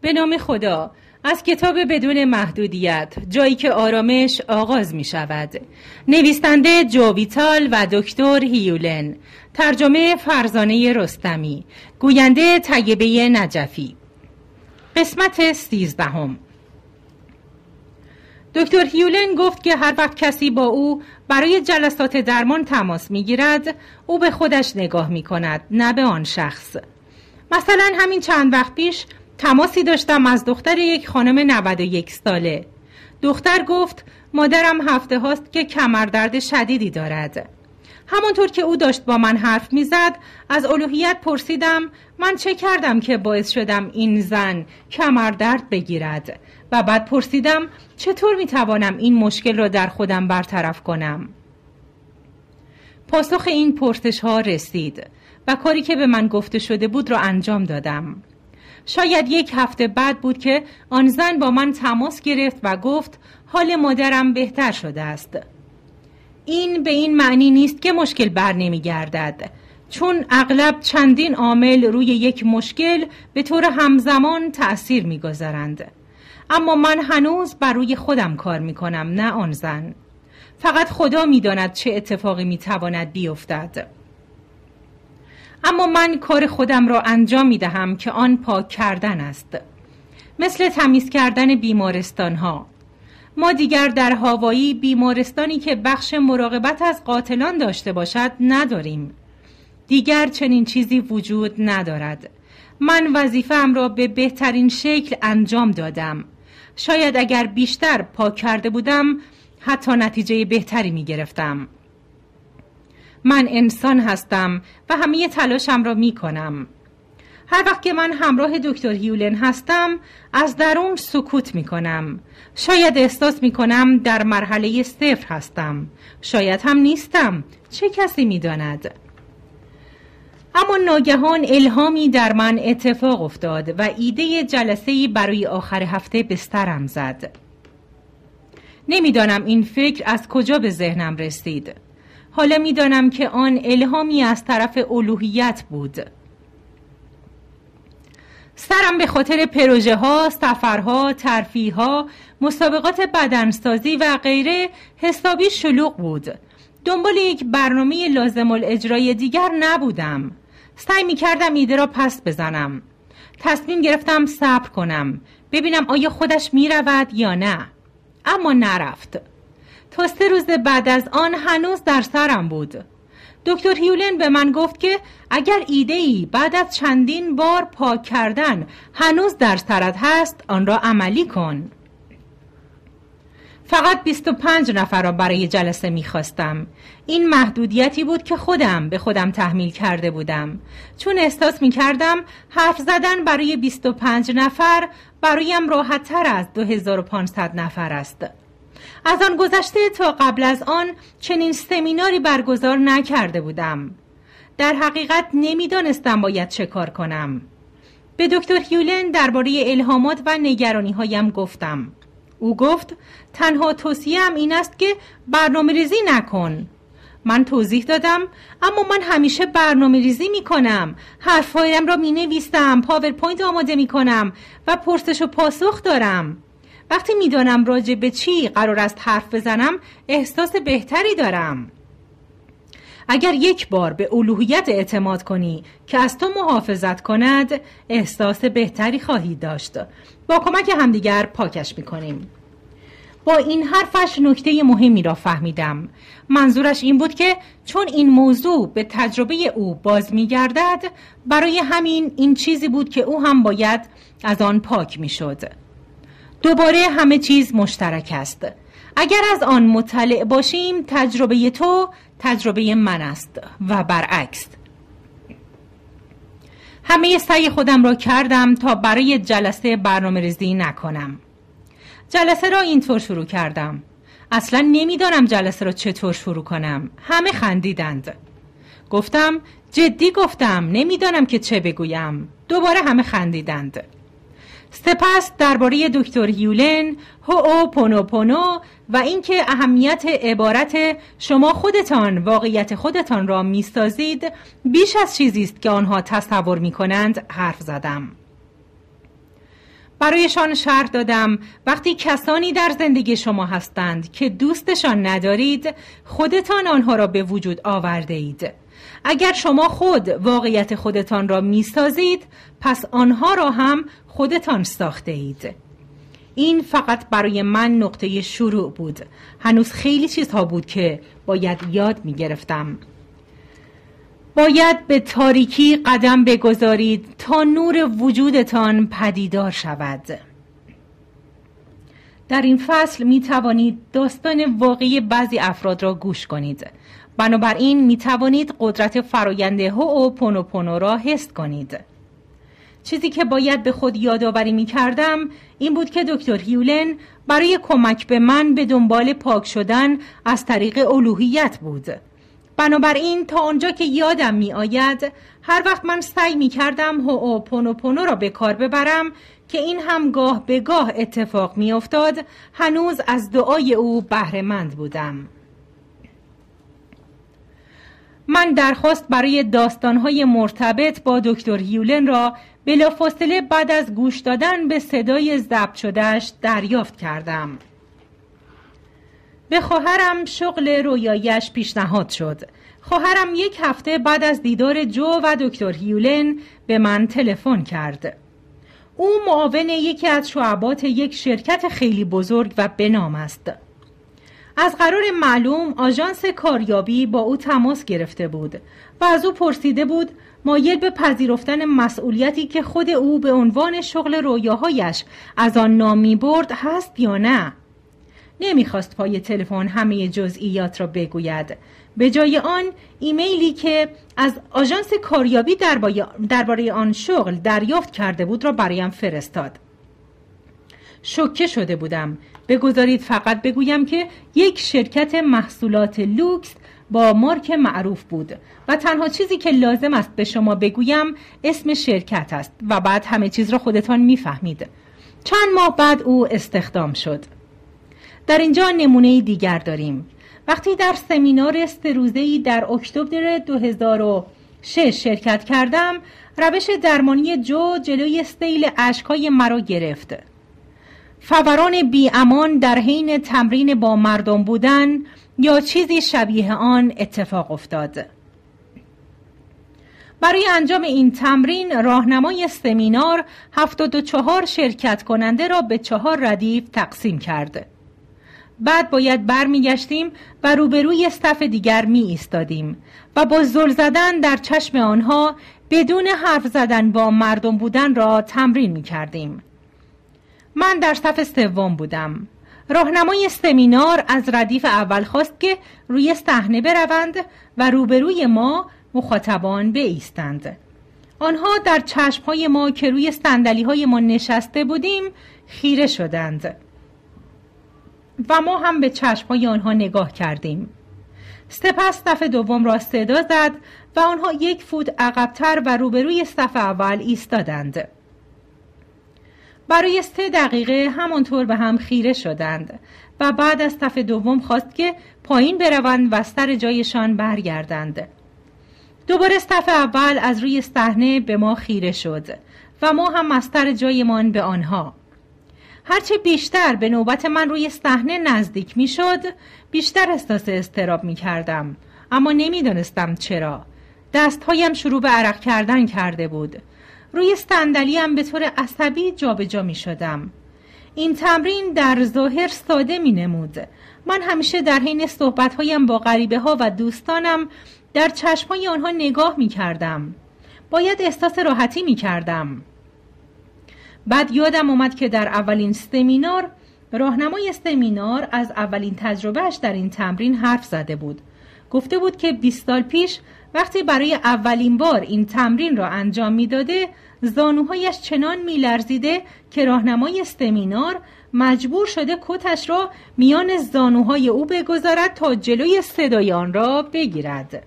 به نام خدا. از کتاب بدون محدودیت، جایی که آرامش آغاز می شود. نویسنده جو ویتال و دکتر هیولن. ترجمه فرزانه رستمی. گوینده طیبه نجفی. قسمت 13. دکتر هیولن گفت که هر وقت کسی با او برای جلسات درمان تماس می گیرد، او به خودش نگاه می کند، نه به آن شخص. مثلا همین چند وقت پیش تماسی داشتم از دختر یک خانم 91 ساله. دختر گفت مادرم هفته هاست که کمردرد شدیدی دارد. همانطور که او داشت با من حرف می زد، از الوهیت پرسیدم من چه کردم که باعث شدم این زن کمردرد بگیرد و بعد پرسیدم چطور می توانم این مشکل را در خودم برطرف کنم. پاسخ این پرسش ها رسید و کاری که به من گفته شده بود را انجام دادم. شاید یک هفته بعد بود که آن زن با من تماس گرفت و گفت حال مادرم بهتر شده است. این به این معنی نیست که مشکل بر نمی گردد، چون اغلب چندین عامل روی یک مشکل به طور همزمان تأثیر می گذارند. اما من هنوز بر روی خودم کار می کنم، نه آن زن. فقط خدا می داند چه اتفاقی می تواند بیفتد. اما من کار خودم را انجام می دهم که آن پاک کردن است. مثل تمیز کردن بیمارستان ها. ما دیگر در هاوایی بیمارستانی که بخش مراقبت از قاتلان داشته باشد نداریم. دیگر چنین چیزی وجود ندارد. من وظیفه‌ام را به بهترین شکل انجام دادم. شاید اگر بیشتر پاک کرده بودم حتی نتیجه بهتری می گرفتم. من انسان هستم و همه تلاشم را می کنم. هر وقت که من همراه دکتر هیولن هستم از درون سکوت می کنم. شاید احساس می کنم در مرحله 0 هستم. شاید هم نیستم. چه کسی می داند؟ اما ناگهان الهامی در من اتفاق افتاد و ایده جلسه‌ای برای آخر هفته به سرم زد. نمیدانم این فکر از کجا به ذهنم رسید. حالا میدانم که آن الهامی از طرف الوهیت بود. سرم به خاطر پروژه ها، سفرها، ترفیه ها، مسابقات بدنسازی و غیره حسابی شلوغ بود. دنبال یک برنامه لازم الاجرای دیگر نبودم. سعی می کردم ایده را پس بزنم. تصمیم گرفتم صبر کنم. ببینم آیا خودش می رود یا نه. اما نرفت. تا 3 روز بعد از آن هنوز در سرم بود. دکتر هیولن به من گفت که اگر ایده‌ای بعد از چندین بار پاک کردن هنوز در سرت هست آن را عملی کن. فقط 25 نفر را برای جلسه می‌خواستم. این محدودیتی بود که خودم به خودم تحمیل کرده بودم، چون احساس می‌کردم حرف زدن برای 25 نفر برایم راحت‌تر از 2500 نفر است. از آن گذشته تا قبل از آن چنین سمیناری برگزار نکرده بودم. در حقیقت نمی‌دانستم باید چه کار کنم. به دکتر هیولن درباره الهامات و نگرانی‌هایم گفتم. او گفت تنها توصیه‌ام این است که برنامه‌ریزی نکن. من توضیح دادم اما من همیشه برنامه‌ریزی می‌کنم. حرفایم را می‌نویسم، پاورپوینت آماده می‌کنم و پرسش و پاسخ دارم. وقتی می‌دانم راجع به چی قرار است حرف بزنم احساس بهتری دارم. اگر یک بار به الوهیت اعتماد کنی که از تو محافظت کند احساس بهتری خواهی داشت. با کمک همدیگر پاکش می‌کنیم. با این حرفش نکته مهمی را فهمیدم. منظورش این بود که چون این موضوع به تجربه او باز می‌گردد، برای همین این چیزی بود که او هم باید از آن پاک می‌شد. دوباره همه چیز مشترک است. اگر از آن مطلع باشیم تجربه تو تجربه من است و برعکس. همه سعی خودم را کردم تا برای جلسه برنامه‌ریزی نکنم. جلسه را اینطور شروع کردم. اصلا نمیدانم جلسه را چطور شروع کنم. همه خندیدند. گفتم جدی گفتم نمیدانم که چه بگویم. دوباره همه خندیدند. سپس درباره دکتر هیولن، هوئوپونوپونو و اینکه اهمیت عبارت شما خودتان واقعیت خودتان را می‌سازید بیش از چیزی است که آنها تصور می‌کنند حرف زدم. برایشان شرح دادم وقتی کسانی در زندگی شما هستند که دوستشان ندارید، خودتان آنها را به وجود آورده اید. اگر شما خود واقعیت خودتان را میسازید، پس آنها را هم خودتان ساخته اید. این فقط برای من نقطه شروع بود. هنوز خیلی چیزها بود که باید یاد میگرفتم. باید به تاریکی قدم بگذارید تا نور وجودتان پدیدار شود. در این فصل می توانید داستان واقعی بعضی افراد را گوش کنید. بنابراین می توانید قدرت فرایند هوئوپونوپونو را حس کنید. چیزی که باید به خود یادآوری می کردم این بود که دکتر هیولن برای کمک به من به دنبال پاک شدن از طریق الوهیت بود. بنابراین تا آنجا که یادم می آید هر وقت من سعی می کردم هوئوپونوپونو را به کار ببرم که این هم گاه به گاه اتفاق می افتاد، هنوز از دعای او بهره مند بودم. من درخواست برای داستانهای مرتبط با دکتر هیولن را بلافاصله بعد از گوش دادن به صدای ضبط شدهش دریافت کردم. به خواهرم شغل رویایش پیشنهاد شد. خواهرم 1 هفته بعد از دیدار جو و دکتر هیولن به من تلفن کرد. او معاون یکی از شعبات یک شرکت خیلی بزرگ و بنام است. از قرار معلوم آژانس کاریابی با او تماس گرفته بود و از او پرسیده بود مایل به پذیرفتن مسئولیتی که خود او به عنوان شغل رویاهایش از آن نام می‌برد هست یا نه. نمیخواست پای تلفن همه جزئیات را بگوید. به جای آن ایمیلی که از آژانس کاریابی درباره آن شغل دریافت کرده بود را برایم فرستاد. شوکه شده بودم. بگذارید فقط بگویم که یک شرکت محصولات لوکس با مارک معروف بود و تنها چیزی که لازم است به شما بگویم اسم شرکت است و بعد همه چیز را خودتان میفهمید. چند ماه بعد او استخدام شد. در اینجا نمونه دیگر داریم. وقتی در سمینار 3 روزه‌ای در اکتبر 2006 شرکت کردم، روش درمانی جو جلوی سیل اشک‌های مرا گرفت. فوران بی امان در حین تمرین با مردم بودن یا چیزی شبیه آن اتفاق افتاد. برای انجام این تمرین راهنمای سمینار 74 شرکت کننده را به 4 ردیف تقسیم کرد. بعد باید برمیگشتیم و روبروی صف دیگر می ایستادیم و با زل زدن در چشم آنها بدون حرف زدن با مردم بودن را تمرین می کردیم. من در صف 3 بودم. راهنمای سمینار از ردیف اول خواست که روی صحنه بروند و روبروی ما مخاطبان بایستند. آنها در چشمهای ما که روی صندلی‌های ما نشسته بودیم خیره شدند و ما هم به چشمهای آنها نگاه کردیم. سپس صف 2 را صدا زد و آنها 1 فوت عقب‌تر و روبروی صف اول ایستادند. برای 3 دقیقه همانطور به هم خیره شدند و بعد از صف 2 خواست که پایین بروند و سر جایشان برگردند. دوباره صف اول از روی صحنه به ما خیره شد و ما هم از سر جایمان به آنها. هرچه بیشتر به نوبت من روی صحنه نزدیک می شد، بیشتر احساس اضطراب می کردم، اما نمی دانستم چرا. دستهایم شروع به عرق کردن کرده بود. روی صندلیم به طور عصبی جابجا می شدم. این تمرین در ظاهر ساده می نمود. من همیشه در حین صحبتهایم با غریبه ها و دوستانم در چشمای آنها نگاه می کردم. باید احساس راحتی می کردم. بعد یادم اومد که در اولین سمینار راهنمای سمینار از اولین تجربهش در این تمرین حرف زده بود. گفته بود که 20 سال پیش وقتی برای اولین بار این تمرین را انجام میداده، زانوهایش چنان میلرزیده که راهنمای سمینار مجبور شده کتش را میان زانوهای او بگذارد تا جلوی صدای آن را بگیرد.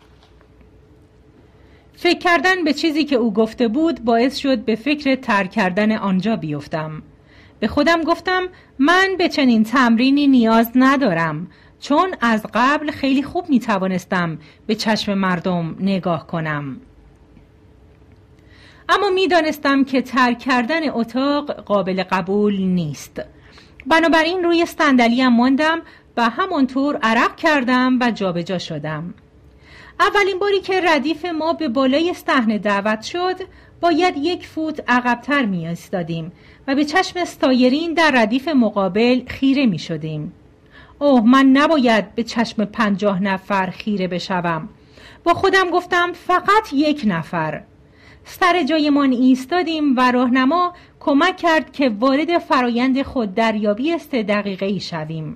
فکر کردن به چیزی که او گفته بود باعث شد به فکر ترک کردن آنجا بیفتم. به خودم گفتم من به چنین تمرینی نیاز ندارم، چون از قبل خیلی خوب می توانستم به چشم مردم نگاه کنم. اما می‌دانستم که ترک کردن اتاق قابل قبول نیست. بنابراین روی صندلیم ماندم و همانطور عرق کردم و جابجا شدم. اولین باری که ردیف ما به بالای صحنه دعوت شد، باید 1 فوت عقب‌تر می‌ایستادیم و به چشم سایرین در ردیف مقابل خیره می‌شدیم. اوه، من نباید به چشم 50 نفر خیره بشوم. با خودم گفتم فقط 1 نفر. سر جایمان ایستادیم و راهنما کمک کرد که وارد فرایند خوددریابی 3 دقیقه‌ای شویم.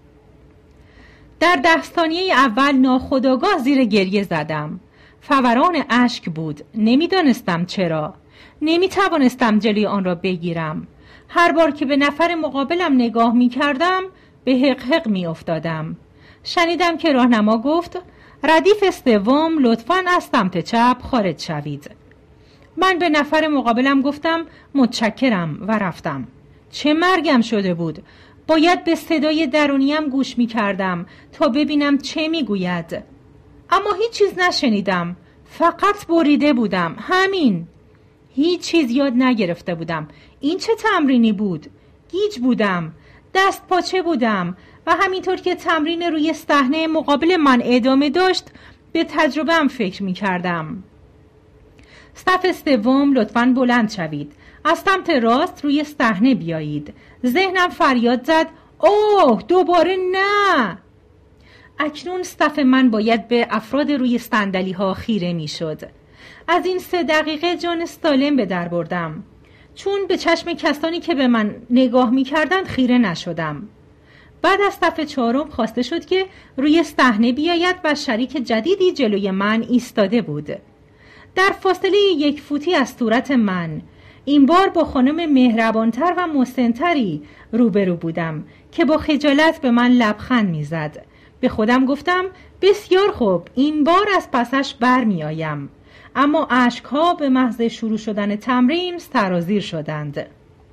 در 10 ثانیه اول ناخودآگاه زیر گریه زدم. فوران اشک بود. نمیدانستم چرا. نمیتوانستم جلوی آن را بگیرم. هر بار که به نفر مقابلم نگاه میکردم به حقحق میافتادم. شنیدم که راهنما گفت ردیف 3 لطفاً از سمت چپ خارج شوید. من به نفر مقابلم گفتم متشکرم و رفتم. چه مرگم شده بود. باید به صدای درونیم گوش می کردم تا ببینم چه می گوید. اما هیچ چیز نشنیدم. فقط بریده بودم. همین. هیچ چیز یاد نگرفته بودم. این چه تمرینی بود؟ گیج بودم. دست پاچه بودم و همینطور که تمرین روی صحنه مقابل من ادامه داشت به تجربه‌ام فکر می کردم. صف 3 لطفاً بلند شوید. از سمت راست روی صحنه بیایید. ذهنم فریاد زد اوه دوباره نه. اکنون صف من باید به افراد روی صندلی ها خیره می شد. از این 3 دقیقه جان سالم به در بردم، چون به چشم کسانی که به من نگاه می کردند خیره نشدم. بعد از صف 4 خواسته شد که روی صحنه بیاید و شریک جدیدی جلوی من ایستاده بود. در فاصله 1 فوتی از صورت من، این بار با خانم مهربانتر و مسنتری روبرو بودم که با خجالت به من لبخند میزد. به خودم گفتم بسیار خوب، این بار از پسش بر می آیم. اما اشکها به محض شروع شدن تمرین سرازیر شدند.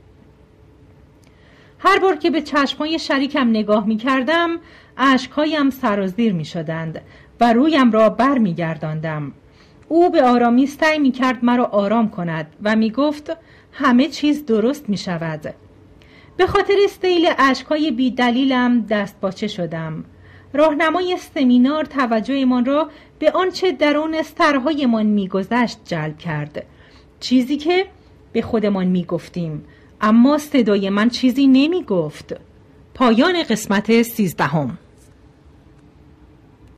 هر بار که به چشمای شریکم نگاه می کردم اشکهایم سرازیر می شدند و رویم را بر می گرداندم. او به آرامی سعی می کرد مرا آرام کند و می گفت همه چیز درست می شود. به خاطر سیل اشک‌های بی دلیلم دست باچه شدم. راهنمای سمینار توجهمان را به آنچه درون سرهایمان می گذشت جلب کرد. چیزی که به خودمان می گفتیم، اما صدای من چیزی نمی گفت. پایان قسمت 13.